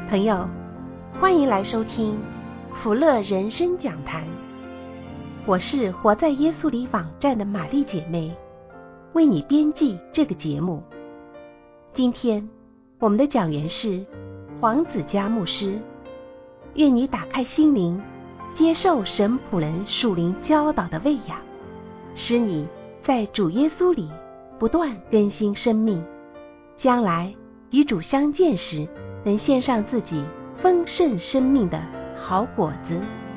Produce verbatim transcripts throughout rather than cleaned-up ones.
朋友，欢迎来收听福乐人生讲坛。我是活在耶稣里网站的玛丽姐妹，为你编辑这个节目。今天我们的讲员是黄子佳牧师，愿你打开心灵，接受神仆人属灵教导的喂养，使你在主耶稣里不断更新生命，将来与主相见时，能献上自己丰盛生命的好果子。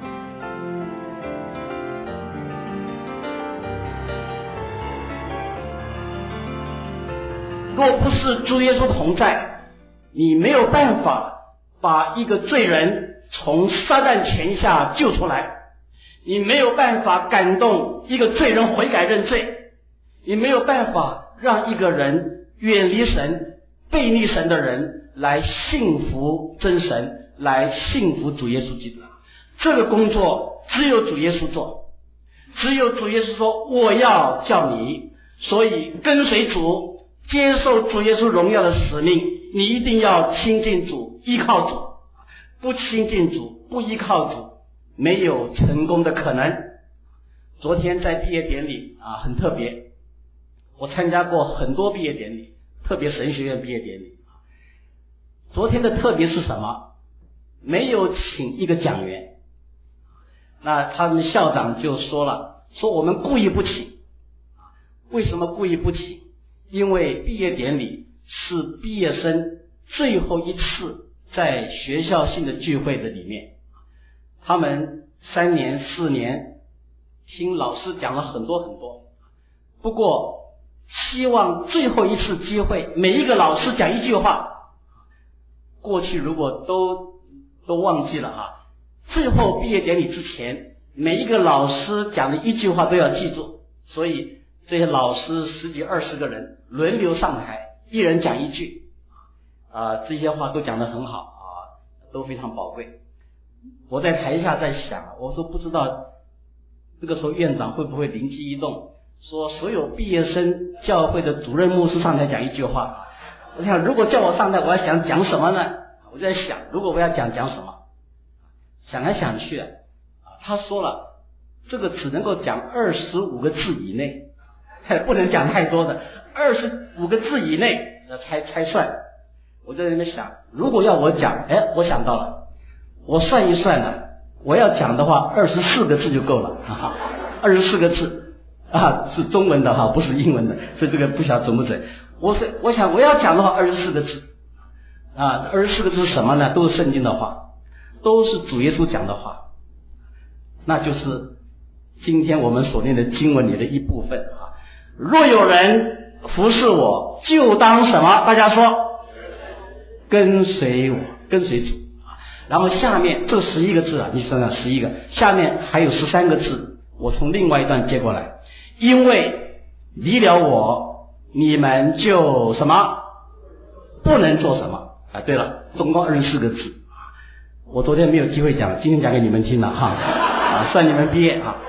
若不是主耶稣同在，你没有办法把一个罪人从撒旦权下救出来，你没有办法感动一个罪人悔改认罪，你没有办法让一个人远离神背逆神的人来信服真神，来信服主耶稣基督。这个工作只有主耶稣做，只有主耶稣说我要叫你，所以跟随主，接受主耶稣荣耀的使命，你一定要亲近主，依靠主。不亲近主，不依靠主，没有成功的可能。昨天在毕业典礼啊，很特别，我参加过很多毕业典礼，特别神学院毕业典礼。昨天的特别是什么？没有请一个讲员。那他们校长就说了，说我们故意不请。为什么故意不请？因为毕业典礼是毕业生最后一次在学校性的聚会的里面，他们三年四年听老师讲了很多很多，不过希望最后一次机会每一个老师讲一句话，过去如果都都忘记了啊，最后毕业典礼之前每一个老师讲的一句话都要记住，所以这些老师十几二十个人轮流上台，一人讲一句啊，这些话都讲得很好啊，都非常宝贵。我在台下在想，我说不知道这个时候院长会不会灵机一动，说所有毕业生教会的主任牧师上台讲一句话。我想如果叫我上台，我要想讲什么呢？我就在想，如果我要讲讲什么，想来想去啊，他说了这个只能够讲二十五个字以内，不能讲太多的，二十五个字以内才才算。我在那边想，如果要我讲，哎，我想到了，我算一算呢，我要讲的话二十四个字就够了，二十四个字啊，是中文的哈，不是英文的，所以这个不晓得准不准。我是我想我要讲的话二十四个字啊，二十四个字是什么呢？都是圣经的话，都是主耶稣讲的话，那就是今天我们所念的经文里的一部分啊。若有人服侍我，就当什么？大家说，跟随我，跟随主。然后下面这十一个字啊，你想想十一个，下面还有十三个字，我从另外一段接过来。因为离了我，你们就什么？不能做什么啊？对了，总共二十四个字。我昨天没有机会讲，今天讲给你们听了哈，啊，算你们毕业啊。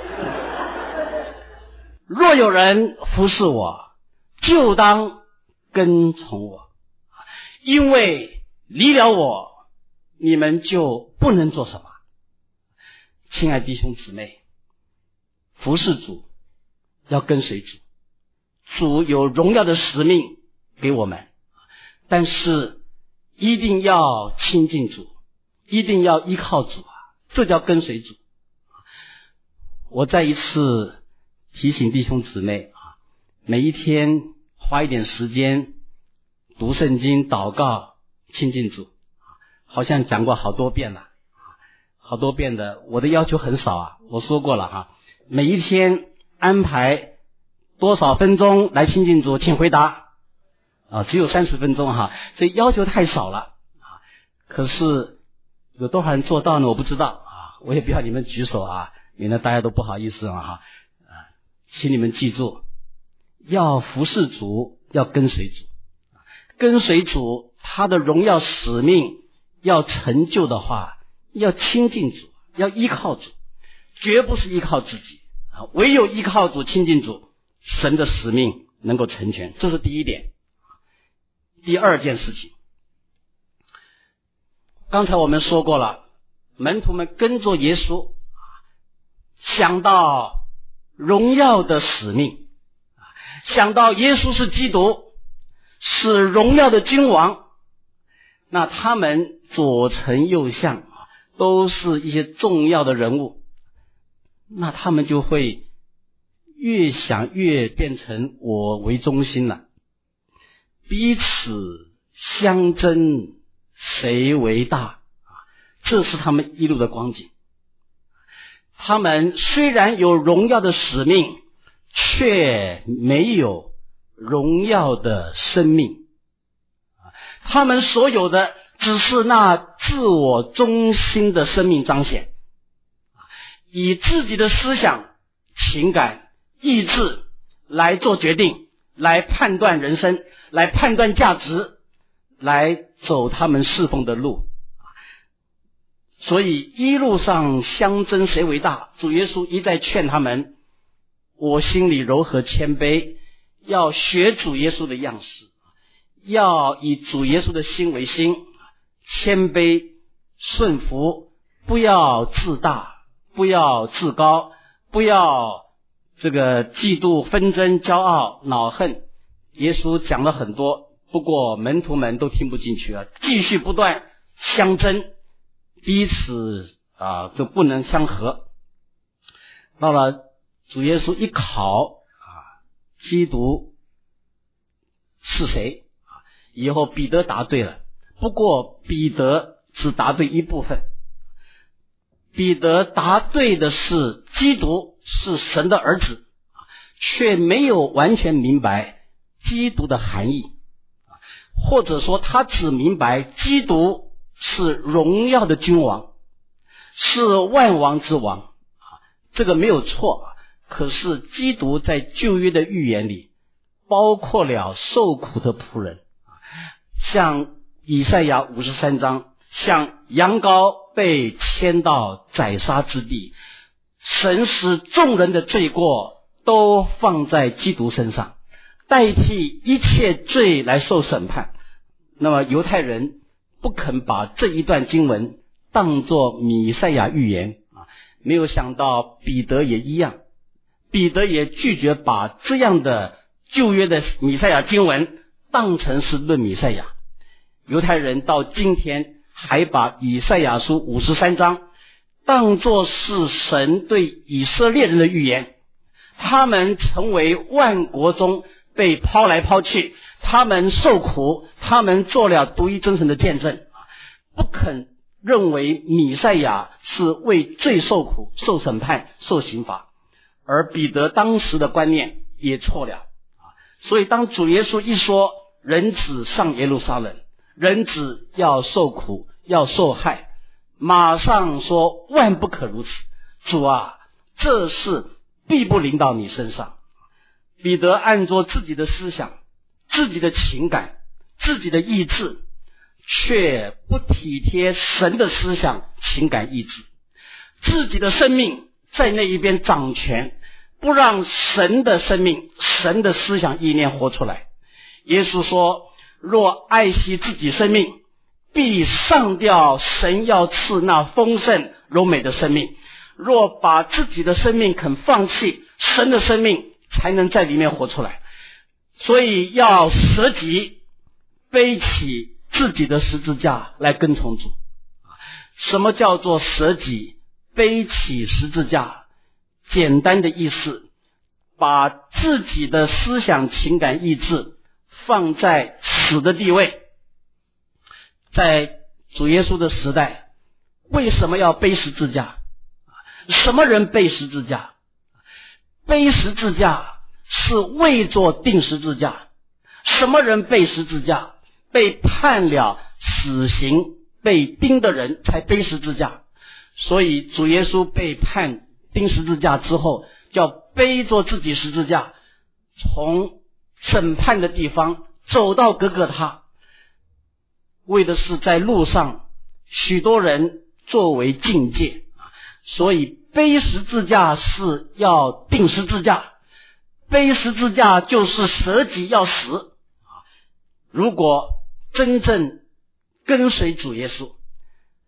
若有人服侍我，就当跟从我，因为离了我，你们就不能做什么。亲爱弟兄姊妹，服侍主要跟随主，主有荣耀的使命给我们，但是一定要亲近主，一定要依靠主啊，这叫跟随主。我再一次提醒弟兄姊妹啊，每一天花一点时间读圣经、祷告、亲近主，好像讲过好多遍了，好多遍的。我的要求很少啊，我说过了哈，每一天安排多少分钟来亲近主，请回答啊，只有三十分钟哈，所以要求太少了啊。可是有多少人做到呢？我不知道啊，我也不要你们举手啊，免得大家都不好意思了哈。请你们记住，要服侍主，要跟随主，跟随主，他的荣耀使命要成就的话，要亲近主，要依靠主，绝不是依靠自己啊！唯有依靠主、亲近主，神的使命能够成全，这是第一点。第二件事情， 刚才我们说过了，门徒们跟着耶稣，想到荣耀的使命，想到耶稣是基督，是荣耀的君王，那他们左丞右相都是一些重要的人物，那他们就会越想越变成我为中心了，彼此相争谁为大，这是他们一路的光景。他们虽然有荣耀的使命，却没有荣耀的生命。他们所有的只是那自我中心的生命彰显，以自己的思想、情感、意志来做决定，来判断人生，来判断价值，来走他们侍奉的路。所以一路上相争谁为大，主耶稣一再劝他们，我心里柔和谦卑，要学主耶稣的样式，要以主耶稣的心为心，谦卑顺服，不要自大，不要自高，不要这个嫉妒纷争骄傲恼恨。耶稣讲了很多，不过门徒们都听不进去啊，继续不断相争，彼此啊就不能相合。到了主耶稣一考啊，基督是谁啊？以后彼得答对了，不过彼得只答对一部分。彼得答对的是基督是神的儿子，却没有完全明白基督的含义，或者说他只明白基督是荣耀的君王，是万王之王，这个没有错。可是基督在旧约的预言里包括了受苦的仆人，像以赛亚五十三章，像羊羔被牵到宰杀之地，神使众人的罪过都放在基督身上，代替一切罪来受审判。那么犹太人不肯把这一段经文当作弥赛亚预言，没有想到彼得也一样，彼得也拒绝把这样的旧约的弥赛亚经文当成是论弥赛亚。犹太人到今天还把以赛亚书五十三章当作是神对以色列人的预言，他们成为万国中被抛来抛去，他们受苦，他们做了独一真神的见证，不肯认为弥赛亚是为罪受苦、受审判、受刑罚。而彼得当时的观念也错了，所以当主耶稣一说人子上耶路撒冷，人子要受苦要受害，马上说万不可如此，主啊，这事必不临到你身上。彼得按照自己的思想、自己的情感、自己的意志，却不体贴神的思想、情感、意志，自己的生命在那一边掌权，不让神的生命、神的思想意念活出来。耶稣说，若爱惜自己生命，必上吊神要赐那丰盛柔美的生命。若把自己的生命肯放弃，神的生命才能在里面活出来。所以要舍己，背起自己的十字架来跟从主。什么叫做舍己背起十字架？简单的意思，把自己的思想、情感、意志放在死的地位。在主耶稣的时代，为什么要背十字架？什么人背十字架？背十字架是为做钉十字架。什么人背十字架？被判了死刑、被钉的人才背十字架。所以主耶稣被判钉十字架之后，叫背着自己十字架，从审判的地方走到各个他，为的是在路上许多人作为境界。所以背十字架是要钉十字架，背十字架就是舍己要死。如果真正跟随主耶稣，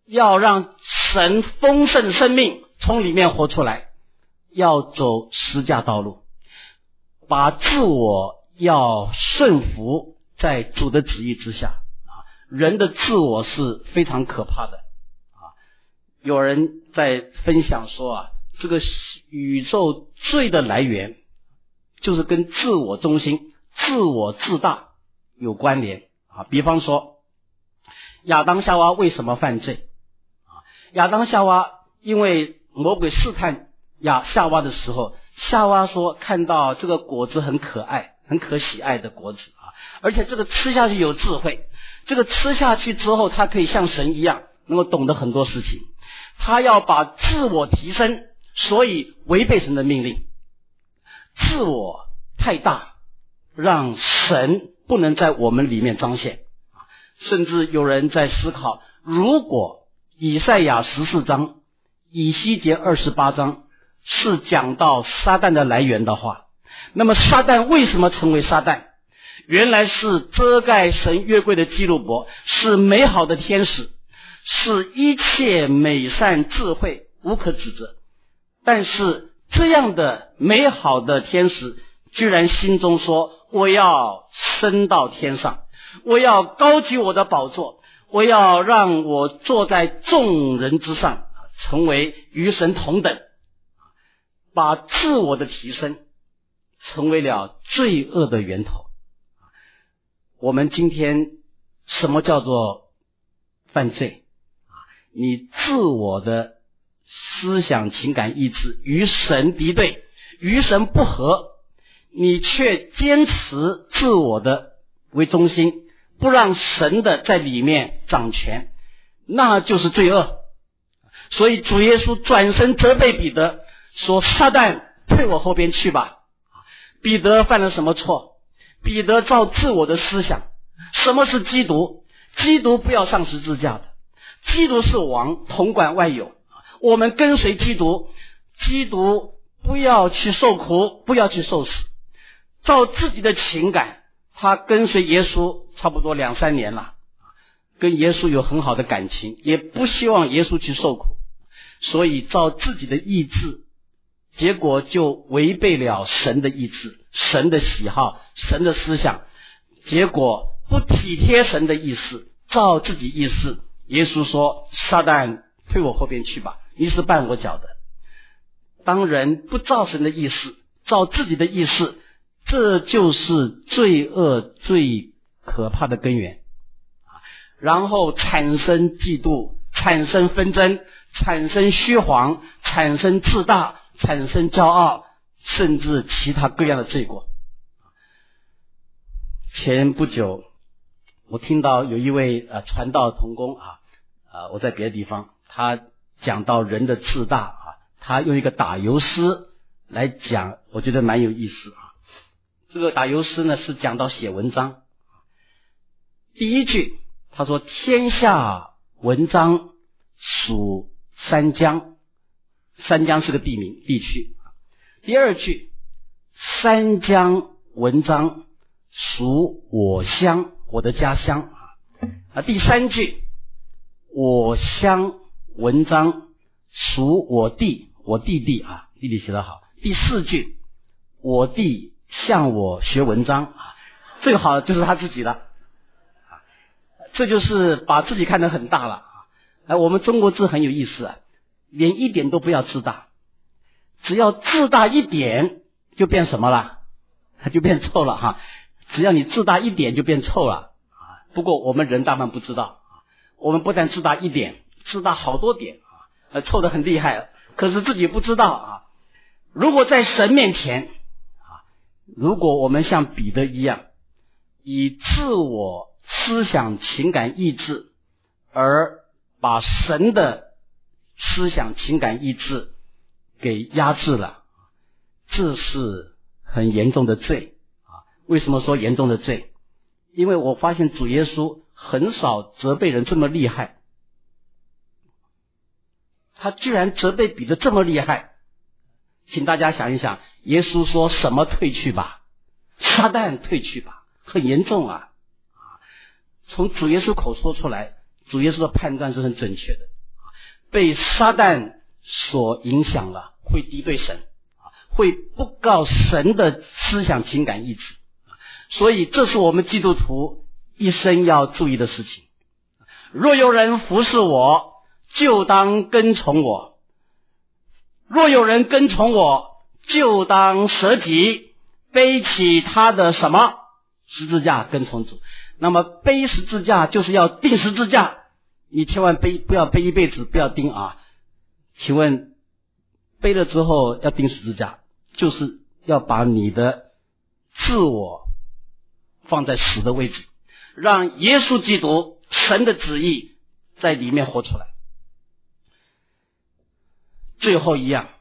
要让神丰盛生命从里面活出来，要走十架道路，把自我要顺服在主的旨意之下啊。人的自我是非常可怕的啊。有人在分享说啊，这个宇宙罪的来源就是跟自我中心、自我自大有关联啊。比方说亚当夏娃为什么犯罪啊？亚当夏娃因为魔鬼试探亚夏娃的时候，夏娃说看到这个果子很可爱，很可喜爱的果子啊，而且这个吃下去有智慧，这个吃下去之后他可以像神一样能够懂得很多事情，他要把自我提升，所以违背神的命令。自我太大，让神不能在我们里面彰显。甚至有人在思考，如果以赛亚十四章、以西结二十八章是讲到撒旦的来源的话，那么撒旦为什么成为撒旦？原来是遮盖神约柜的基路伯，是美好的天使，是一切美善智慧无可指责。但是这样的美好的天使居然心中说，我要升到天上，我要高举我的宝座，我要让我坐在众人之上，成为与神同等，把自我的提升成为了罪恶的源头。我们今天什么叫做犯罪？你自我的思想情感意志与神敌对，与神不合，你却坚持自我的为中心，不让神的在里面掌权，那就是罪恶。所以主耶稣转身责备彼得说，撒旦退我后边去吧。彼得犯了什么错？彼得照自我的思想。什么是基督？基督不要上十字架的，基督是王，统管万有，我们跟随基督，基督不要去受苦，不要去受死。照自己的情感，他跟随耶稣差不多两三年了，跟耶稣有很好的感情，也不希望耶稣去受苦，所以照自己的意志，结果就违背了神的意志，神的喜好，神的思想，结果不体贴神的意思，照自己意思。耶稣说，撒旦退我后边去吧，你是绊我脚的。当人不照神的意思，照自己的意思，这就是罪恶最可怕的根源。然后产生嫉妒，产生纷争，产生虚谎，产生自大，产生骄傲，甚至其他各样的罪过。前不久我听到有一位呃传道同工啊，呃我在别的地方，他讲到人的自大啊，他用一个打油诗来讲，我觉得蛮有意思啊。这个打油诗呢是讲到写文章，第一句他说，天下文章属三江，三江是个地名地区。第二句，三江文章属我乡，我的家乡啊。第三句，我乡文章属我弟，我弟弟啊，弟弟写得好。第四句，我弟向我学文章啊，这个好就是他自己的，这就是把自己看得很大了啊。哎，我们中国字很有意思啊，连一点都不要自大，只要自大一点就变什么了？就变臭了哈。只要你自大一点就变臭了啊。不过我们人大半不知道啊，我们不但自大一点，自大好多点啊，呃，臭得很厉害，可是自己不知道啊。如果在神面前啊，如果我们像彼得一样，以自我思想情感意志而把神的思想情感意志给压制了，这是很严重的罪啊。为什么说严重的罪？因为我发现主耶稣很少责备人这么厉害，他居然责备彼得这么厉害。请大家想一想，耶稣说什么退去吧？撒旦退去吧，很严重啊。从主耶稣口说出来，主耶稣的判断是很准确的。 被撒旦所影响了，会敌对神，会不告神的思想情感意志。所以这是我们基督徒一生要注意的事情。若有人服侍我，就当跟从我；若有人跟从我，就当舍己，背起他的什么？十字架跟从主。那么背十字架就是要钉十字架，你千万背不要背一辈子，不要钉啊。请问背了之后要钉十字架，就是要把你的自我放在死的位置，让耶稣基督神的旨意在里面活出来。最后一样，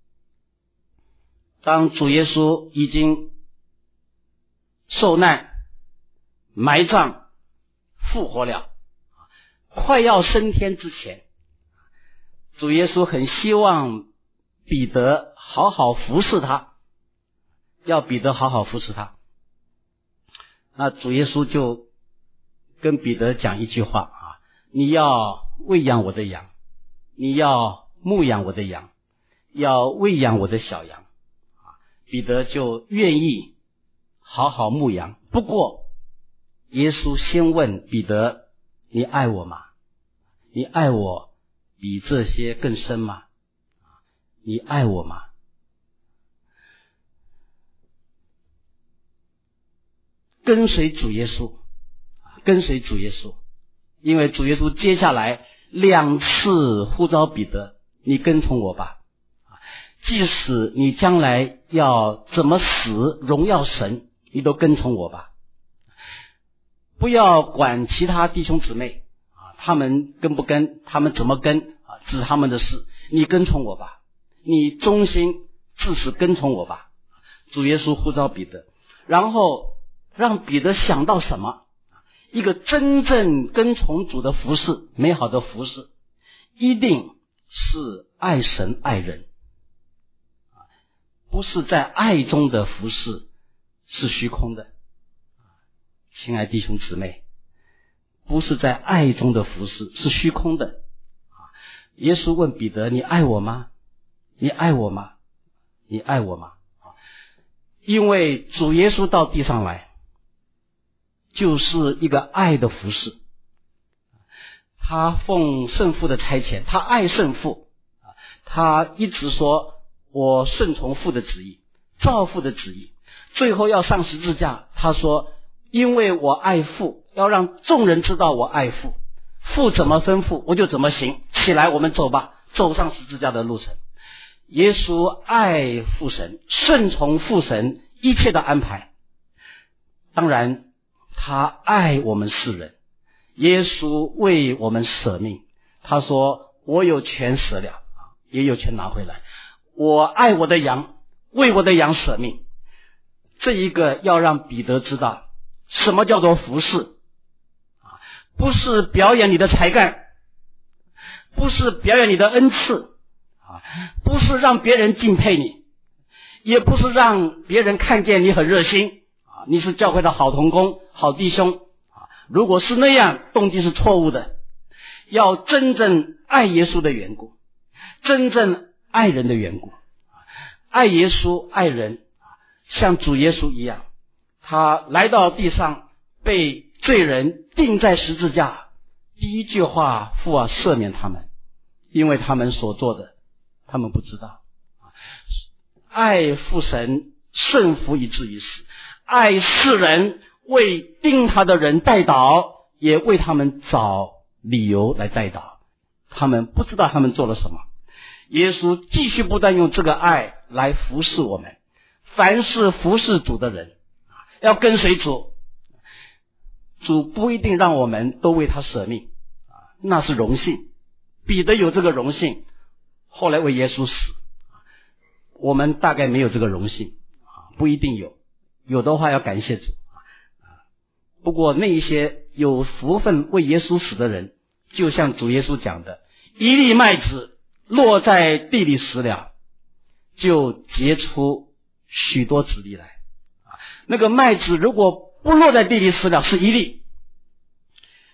当主耶稣已经受难、埋葬、复活了，快要升天之前，主耶稣很希望彼得好好服侍他，要彼得好好服侍他。那主耶稣就跟彼得讲一句话啊，你要喂养我的羊，你要牧养我的羊，要喂养我的小羊。彼得就愿意好好牧羊。不过耶稣先问彼得，你爱我吗？你爱我比这些更深吗？你爱我吗？跟随主耶稣，跟随主耶稣，因为主耶稣接下来两次呼召彼得，你跟从我吧，即使你将来要怎么死荣耀神，你都跟从我吧。不要管其他弟兄姊妹啊，他们跟不跟，他们怎么跟啊，这是他们的事，你跟从我吧，你忠心至死跟从我吧。主耶稣呼召彼得，然后让彼得想到什么？一个真正跟从主的服事，美好的服事，一定是爱神爱人，不是在爱中的服事是虚空的。亲爱弟兄姊妹，不是在爱中的服事是虚空的。耶稣问彼得，你爱我吗？你爱我吗？你爱我吗？因为主耶稣到地上来就是一个爱的服事，他奉圣父的差遣，他爱圣父，他一直说我顺从父的旨意，照父的旨意，最后要上十字架，他说因为我爱父，要让众人知道我爱父，父怎么吩咐我就怎么行，起来我们走吧，走上十字架的路程。耶稣爱父神，顺从父神一切的安排，当然他爱我们世人，耶稣为我们舍命，他说我有权舍了，也有权拿回来，我爱我的羊，为我的羊舍命。这一个要让彼得知道什么叫做服侍，不是表演你的才干，不是表演你的恩赐，不是让别人敬佩你，也不是让别人看见你很热心，你是教会的好同工好弟兄。如果是那样，动机是错误的。要真正爱耶稣的缘故，真正爱人的缘故，爱耶稣爱人，像主耶稣一样，他来到地上被罪人钉在十字架，第一句话，父啊赦免他们，因为他们所做的他们不知道。爱父神，顺服以至于死，爱世人，为钉他的人代祷，也为他们找理由来代祷，他们不知道他们做了什么。耶稣继续不断用这个爱来服侍我们，凡是服侍主的人要跟随主，主不一定让我们都为他舍命，那是荣幸，彼得有这个荣幸，后来为耶稣死，我们大概没有这个荣幸，不一定有，有的话要感谢主。不过那一些有福分为耶稣死的人，就像主耶稣讲的，一粒麦子落在地里死了，就结出许多子粒来。那个麦子如果不落在地里死了，是一粒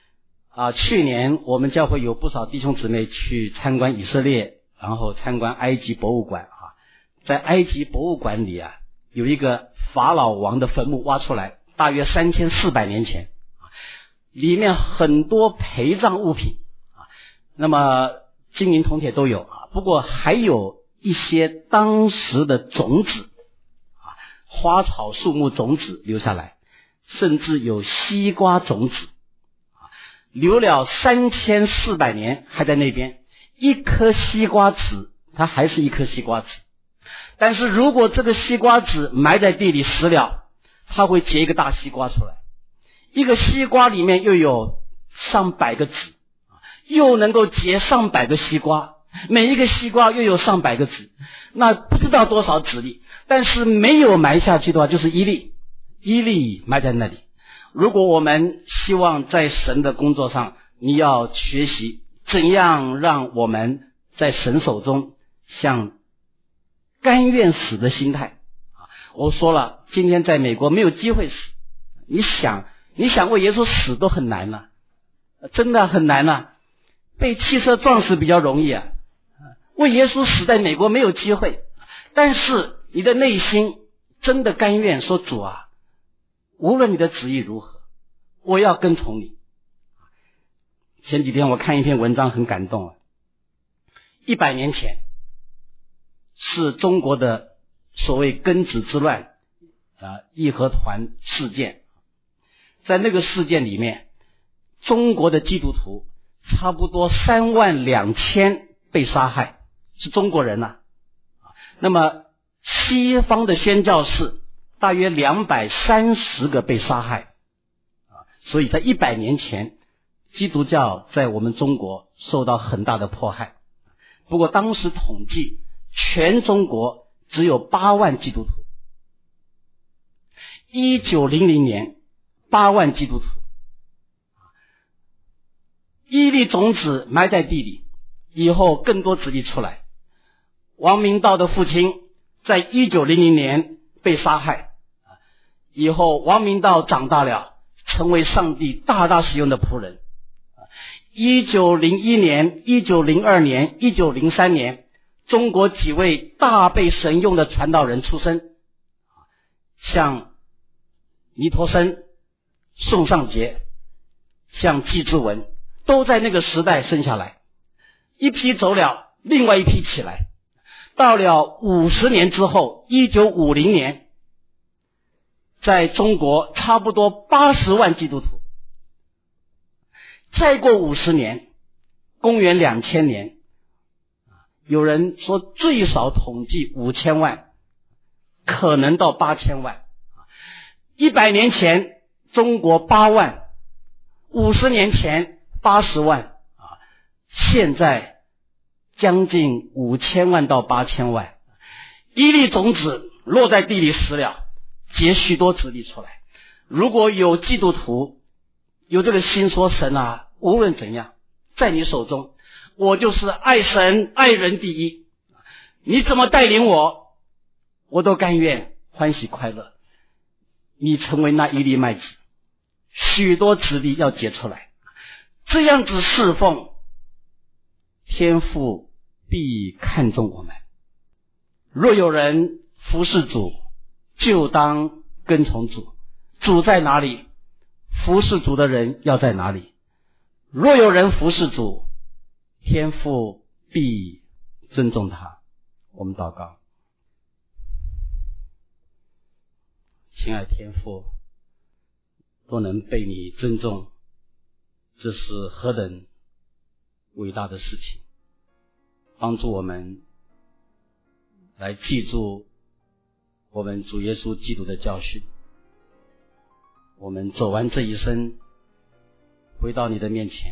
啊，去年我们教会有不少弟兄姊妹去参观以色列，然后参观埃及博物馆啊。在埃及博物馆里啊，有一个法老王的坟墓挖出来，大约三千四百年前啊，里面很多陪葬物品啊，那么金银铜铁都有啊，不过还有一些当时的种子啊，花草树木种子留下来，甚至有西瓜种子啊，留了三千四百年还在那边，一颗西瓜籽它还是一颗西瓜籽，但是如果这个西瓜籽埋在地里死了，它会结一个大西瓜出来，一个西瓜里面又有上百个籽，又能够结上百个西瓜，每一个西瓜又有上百个籽，那不知道多少籽粒，但是没有埋下去的话就是一粒，一粒埋在那里。如果我们希望在神的工作上，你要学习怎样让我们在神手中像甘愿死的心态。我说了，今天在美国没有机会死，你想你想为耶稣死都很难了，真的很难了。被汽车撞死比较容易啊，为耶稣死在美国没有机会，但是你的内心真的甘愿说，主啊，无论你的旨意如何，我要跟从你。前几天我看一篇文章很感动啊，一百年前是中国的所谓庚子之乱啊，义和团事件，在那个事件里面，中国的基督徒差不多三万两千被杀害，是中国人呐、啊。那么西方的宣教士大约两百三十个被杀害啊，所以在一百年前，基督教在我们中国受到很大的迫害。不过当时统计，全中国只有八万基督徒。一九零零年，八万基督徒。一粒种子埋在地里，以后更多子粒出来。王明道的父亲在一九零零年被杀害，以后王明道长大了，成为上帝大大使用的仆人。一九零一年、一九零二年、一九零三年，中国几位大被神用的传道人出生，像尼陀生、宋尚节、像季之文，都在那个时代生下来。一批走了，另外一批起来。到了五十年之后，一九五零年，在中国差不多八十万基督徒。再过五十年，公元两千年，有人说最少统计五千万，可能到八千万。一百年前中国八万，五十年前八十万啊，现在将近五千万到八千万。一粒种子落在地里死了，结许多子粒出来。如果有基督徒有这个心说，神啊，无论怎样，在你手中，我就是爱神爱人第一，你怎么带领我，我都甘愿欢喜快乐。你成为那一粒麦子，许多子粒要结出来，这样子侍奉，天父必看重我们。若有人服侍主，就当跟从主。主在哪里，服侍主的人要在哪里。若有人服侍主，天父必尊重他。我们祷告。亲爱的天父，若能被你尊重，这是何等伟大的事情。帮助我们来记住我们主耶稣基督的教训，我们走完这一生，回到你的面前，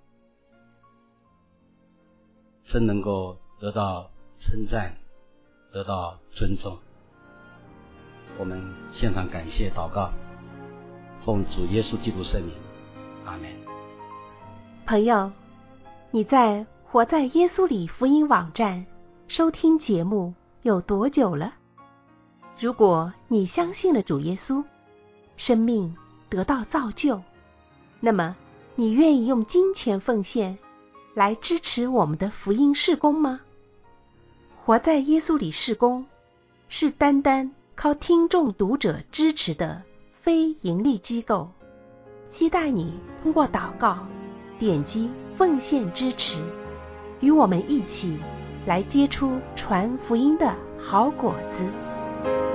真能够得到称赞，得到尊重。我们献上感谢祷告，奉主耶稣基督圣名，阿们。 朋友，你在活在耶稣里福音网站收听节目有多久了？如果你相信了主耶稣，生命得到造就，那么你愿意用金钱奉献来支持我们的福音事工吗？活在耶稣里事工是单单靠听众读者支持的非盈利机构，期待你通过祷告点击奉献支持，与我们一起来结出传福音的好果子。